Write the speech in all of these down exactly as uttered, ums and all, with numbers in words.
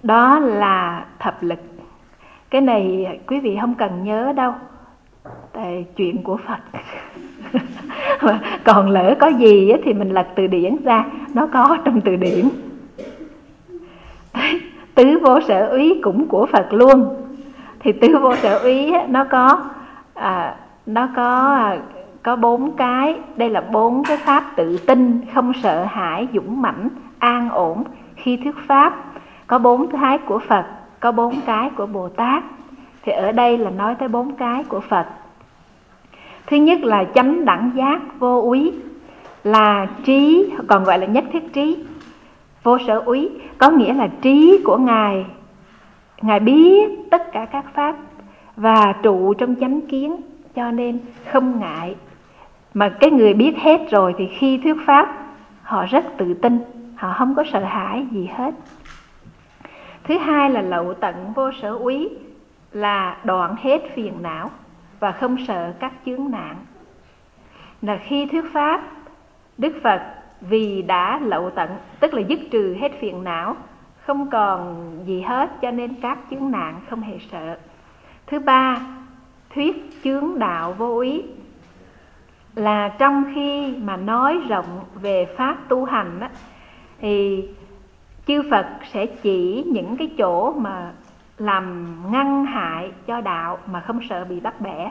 đó là thập lực. Cái này quý vị không cần nhớ đâu, tại chuyện của Phật. Còn lỡ có gì thì mình lật từ điển ra, nó có trong từ điển. Tứ vô sở úy cũng của Phật luôn. Thì tứ vô sở úy nó có à, nó có có bốn cái. Đây là bốn cái pháp tự tin, không sợ hãi, dũng mãnh, an ổn khi thuyết pháp. Có bốn cái của Phật, có bốn cái của Bồ Tát. Thì ở đây là nói tới bốn cái của Phật. Thứ nhất là chánh đẳng giác vô úy, là trí, còn gọi là nhất thiết trí. Vô sở úy có nghĩa là trí của Ngài, Ngài biết tất cả các pháp và trụ trong chánh kiến, cho nên không ngại. Mà cái người biết hết rồi thì khi thuyết pháp họ rất tự tin, họ không có sợ hãi gì hết. Thứ hai là lậu tận vô sở úy, là đoạn hết phiền não và không sợ các chướng nạn. Là khi thuyết pháp, Đức Phật vì đã lậu tận, tức là dứt trừ hết phiền não, không còn gì hết, cho nên các chướng nạn không hề sợ. Thứ ba, thuyết chướng đạo vô úy, là trong khi mà nói rộng về pháp tu hành á, thì chư Phật sẽ chỉ những cái chỗ mà làm ngăn hại cho đạo mà không sợ bị bắt bẻ.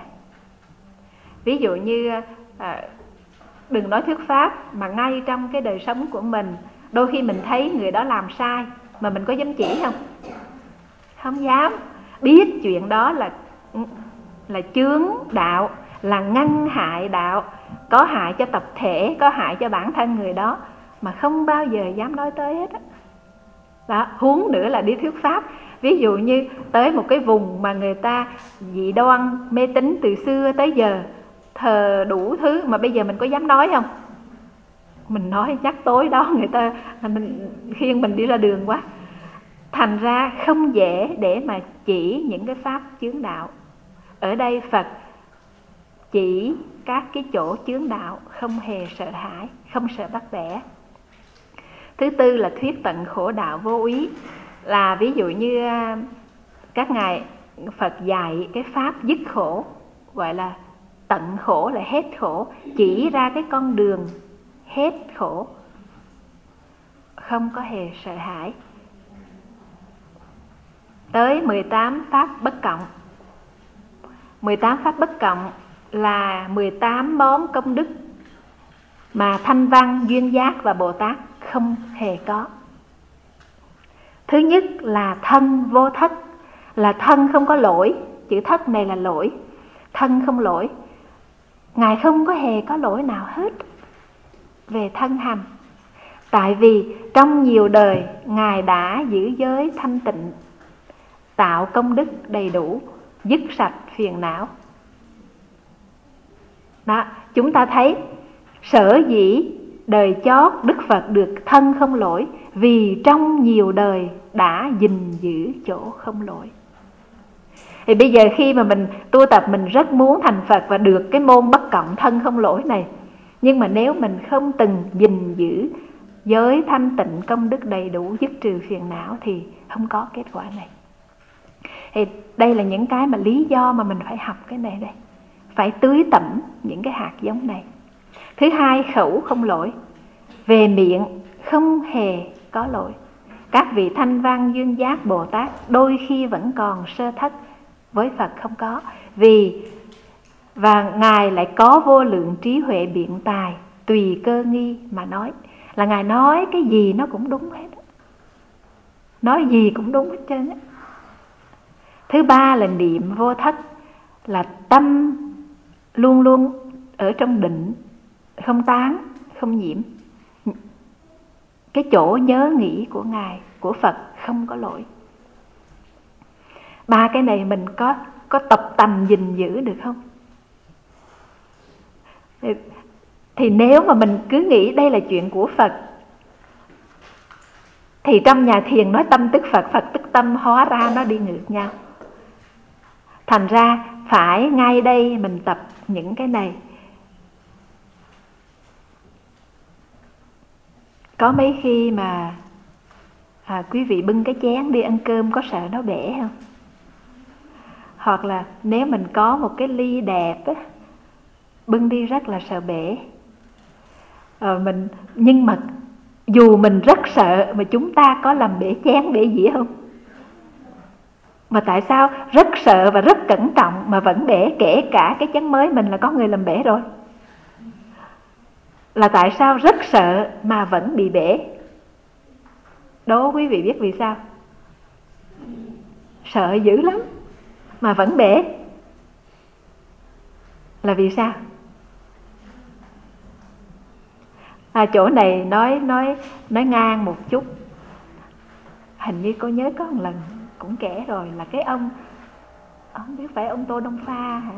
Ví dụ như à, đừng nói thuyết pháp, mà ngay trong cái đời sống của mình, đôi khi mình thấy người đó làm sai mà mình có dám chỉ không? Không dám. Biết chuyện đó là là chướng đạo, là ngăn hại đạo, có hại cho tập thể, có hại cho bản thân người đó, mà không bao giờ dám nói tới hết á. Đó, huống nữa là đi thuyết pháp. Ví dụ như tới một cái vùng mà người ta dị đoan mê tín từ xưa tới giờ, thờ đủ thứ, mà bây giờ mình có dám nói không? Mình nói chắc tối đó người ta mình khiêng mình đi ra đường quá. Thành ra không dễ để mà chỉ những cái pháp chướng đạo. Ở đây Phật chỉ các cái chỗ chướng đạo, không hề sợ hãi, không sợ bắt bẻ. Thứ tư là thuyết tận khổ đạo vô úy, là ví dụ như các ngài Phật dạy cái pháp dứt khổ, gọi là tận khổ, là hết khổ, chỉ ra cái con đường hết khổ, không có hề sợ hãi. Tới mười tám pháp bất cộng. mười tám pháp bất cộng là mười tám món công đức mà Thanh Văn, Duyên Giác và Bồ Tát không hề có. Thứ nhất là thân vô thất, là thân không có lỗi. Chữ thất này là lỗi, thân không lỗi. Ngài không có hề có lỗi nào hết về thân hành. Tại vì trong nhiều đời Ngài đã giữ giới thanh tịnh, tạo công đức đầy đủ, dứt sạch phiền não. Đó, chúng ta thấy sở dĩ đời chót Đức Phật được thân không lỗi, vì trong nhiều đời đã gìn giữ chỗ không lỗi. Thì bây giờ khi mà mình tu tập, mình rất muốn thành Phật và được cái môn bất cộng thân không lỗi này. Nhưng mà nếu mình không từng gìn giữ giới thanh tịnh, công đức đầy đủ, dứt trừ phiền não thì không có kết quả này. Thì đây là những cái mà lý do mà mình phải học cái này đây, phải tưới tẩm những cái hạt giống này. Thứ hai, khẩu không lỗi, về miệng không hề có lỗi. Các vị Thanh Văn, Duyên Giác, Bồ Tát đôi khi vẫn còn sơ thất, với Phật không có. Vì và Ngài lại có vô lượng trí huệ biện tài, tùy cơ nghi mà nói, là Ngài nói cái gì nó cũng đúng hết, nói gì cũng đúng hết trơn á. Thứ ba là niệm vô thất, là tâm luôn luôn ở trong định, không tán, không nhiễm. Cái chỗ nhớ nghĩ của Ngài, của Phật không có lỗi. Ba cái này mình có có tập tành gìn giữ được không? Thì, thì nếu mà mình cứ nghĩ đây là chuyện của Phật, thì trong nhà thiền nói tâm tức Phật, Phật tức tâm, hóa ra nó đi ngược nhau. Thành ra phải ngay đây mình tập những cái này. Có mấy khi mà À, quý vị bưng cái chén đi ăn cơm có sợ nó bể không? Hoặc là nếu mình có một cái ly đẹp á, bưng đi rất là sợ bể. À, mình nhưng mà dù mình rất sợ mà chúng ta có làm bể chén bể dĩa không? Mà tại sao rất sợ và rất cẩn trọng mà vẫn bể, kể cả cái chén mới mình là có người làm bể rồi? Là tại sao rất sợ mà vẫn bị bể? Đố quý vị biết vì sao? Sợ dữ lắm mà vẫn bể là vì sao? À, chỗ này nói nói nói ngang một chút. Hình như cô nhớ có một lần cũng kể rồi, là cái ông, không biết phải ông Tô Đông Pha hả?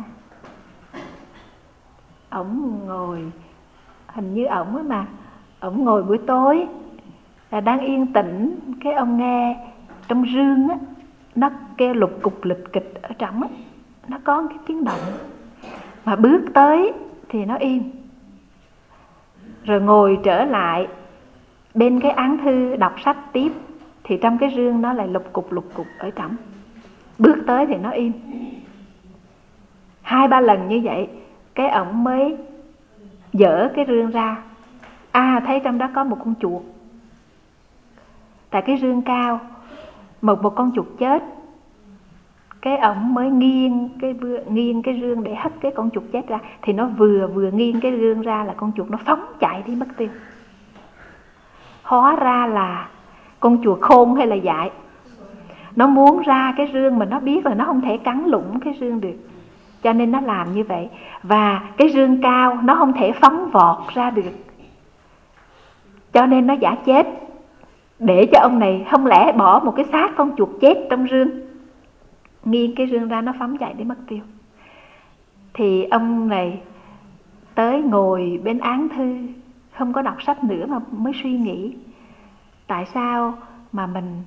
Ổng ngồi, hình như ổng á mà, ổng ngồi buổi tối là đang yên tĩnh, cái ông nghe trong rương á nó kêu lục cục lịch kịch ở trong á, nó có cái tiếng động, mà bước tới thì nó im, rồi ngồi trở lại bên cái án thư đọc sách tiếp, thì trong cái rương nó lại lục cục lục cục ở trong. Bước tới thì nó im. Hai ba lần như vậy, cái ổng mới dỡ cái rương ra. À, thấy trong đó có một con chuột. Tại cái rương cao, một một con chuột chết. Cái ổng mới nghiêng cái nghiêng cái rương để hất cái con chuột chết ra, thì nó vừa vừa nghiêng cái rương ra là con chuột nó phóng chạy đi mất tiêu. Hóa ra là con chuột khôn hay là dại, nó muốn ra cái rương mà nó biết là nó không thể cắn lũng cái rương được, cho nên nó làm như vậy. Và cái rương cao nó không thể phóng vọt ra được, cho nên nó giả chết, để cho ông này không lẽ bỏ một cái xác con chuột chết trong rương, nghiêng cái rương ra nó phóng chạy đi mất tiêu. Thì ông này tới ngồi bên án thư, không có đọc sách nữa mà mới suy nghĩ tại sao mà mình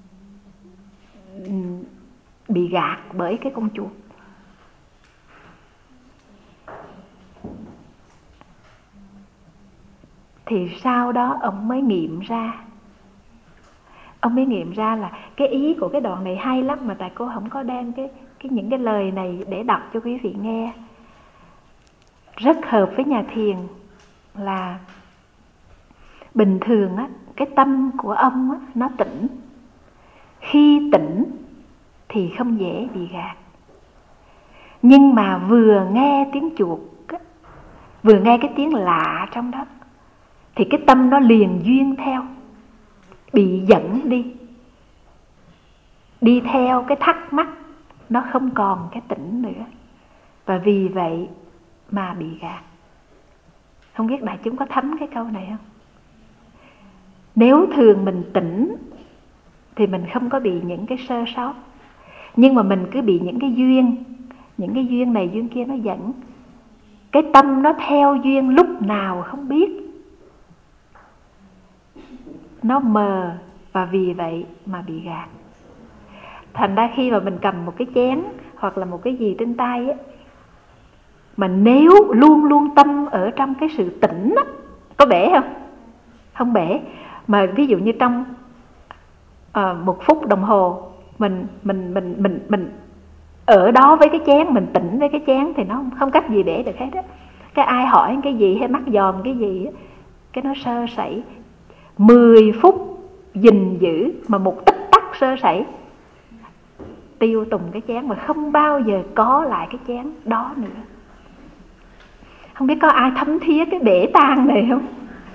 bị gạt bởi cái con chuột. Thì sau đó ông mới nghiệm ra, ông mới nghiệm ra là cái ý của cái đoạn này hay lắm, mà tại cô không có đem cái, cái những cái lời này để đọc cho quý vị nghe. Rất hợp với nhà thiền là bình thường á, cái tâm của ông á, nó tỉnh. Khi tỉnh thì không dễ bị gạt. Nhưng mà vừa nghe tiếng chuột á, vừa nghe cái tiếng lạ trong đó, thì cái tâm nó liền duyên theo, bị dẫn đi, đi theo cái thắc mắc, nó không còn cái tỉnh nữa. Và vì vậy mà bị gạt. Không biết đại chúng có thấm cái câu này không? Nếu thường mình tỉnh thì mình không có bị những cái sơ sót, nhưng mà mình cứ bị những cái duyên, những cái duyên này duyên kia nó dẫn. Cái tâm nó theo duyên lúc nào không biết, nó mờ, và vì vậy mà bị gạt. Thành ra khi mà mình cầm một cái chén hoặc là một cái gì trên tay á, mà nếu luôn luôn tâm ở trong cái sự tỉnh á, có bể không? Không bể. Mà ví dụ như trong uh, một phút đồng hồ mình mình mình mình mình ở đó với cái chén, mình tỉnh với cái chén, thì nó không, không cách gì bể được hết á. Cái ai hỏi cái gì hay mắc dòm cái gì á, cái nó sơ sẩy. Mười phút gìn giữ mà một tích tắc sơ sẩy, tiêu tùng cái chén, mà không bao giờ có lại cái chén đó nữa. Không biết có ai thấm thía cái bể tan này không?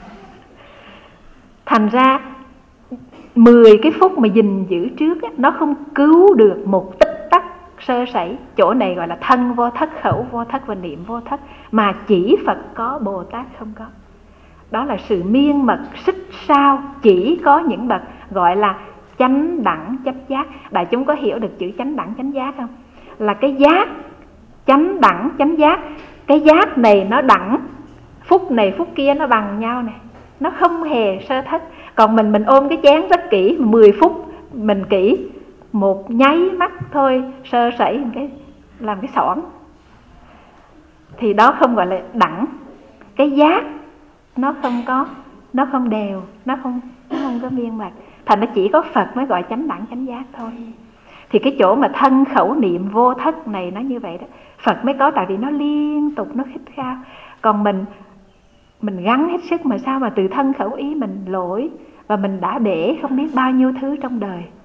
Thành ra mười cái phút mà gìn giữ trước á, nó không cứu được một tích tắc sơ sẩy. Chỗ này gọi là thân vô thất, khẩu vô thất và niệm vô thất, mà chỉ Phật có, Bồ Tát không có. Đó là sự miên mật xích sao, chỉ có những bậc gọi là chánh đẳng chánh giác. Đại chúng có hiểu được chữ chánh đẳng chánh giác không? Là cái giác, chánh đẳng chánh giác. Cái giác này nó đẳng, phút này phút kia nó bằng nhau này, nó không hề sơ thất. Còn mình mình ôm cái chén rất kỹ, mười phút mình kỹ, một nháy mắt thôi sơ sẩy cái làm cái xỏn, thì đó không gọi là đẳng. Cái giác nó không có, nó không đều, nó không, nó không có miên mật. thành nó chỉ có Phật mới gọi chánh đẳng chánh giác thôi. Thì cái chỗ mà thân khẩu niệm vô thất này nó như vậy đó, Phật mới có, tại vì nó liên tục, nó khít khao. Còn mình mình gắng hết sức mà sao mà từ thân khẩu ý mình lỗi, và mình đã để không biết bao nhiêu thứ trong đời.